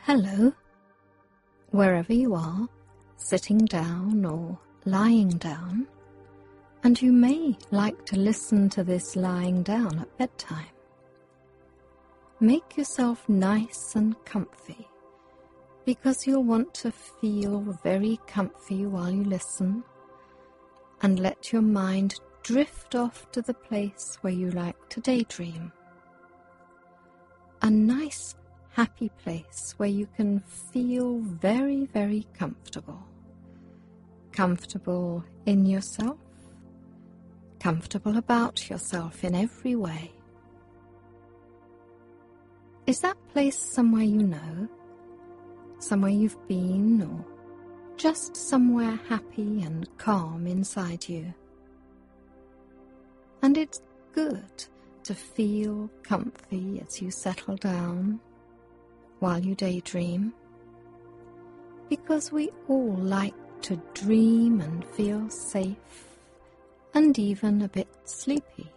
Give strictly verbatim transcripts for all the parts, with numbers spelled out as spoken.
Hello, wherever you are, sitting down or lying down, and you may like to listen to this lying down at bedtime. Make yourself nice and comfy, because you'll want to feel very comfy while you listen, and let your mind drift off to the place where you like to daydream. A nice, happy place where you can feel very, very comfortable. Comfortable in yourself, comfortable about yourself in every way. Is that place somewhere you know? Somewhere you've been, or just somewhere happy and calm inside you? And it's good to feel comfy as you settle down while you daydream, because we all like to dream and feel safe and even a bit sleepy.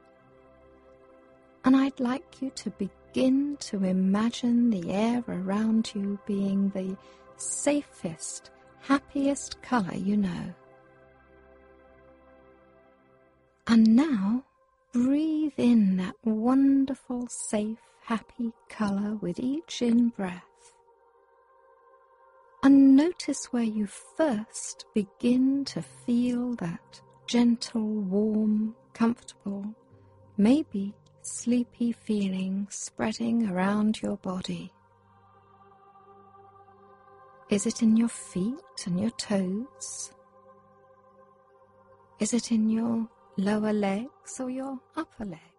And I'd like you to begin to imagine the air around you being the safest, happiest color you know. And now, breathe in that wonderful, safe, happy color with each in-breath. And notice where you first begin to feel that gentle, warm, comfortable, maybe sleepy feeling spreading around your body. Is it in your feet and your toes? Is it in your lower legs or your upper legs?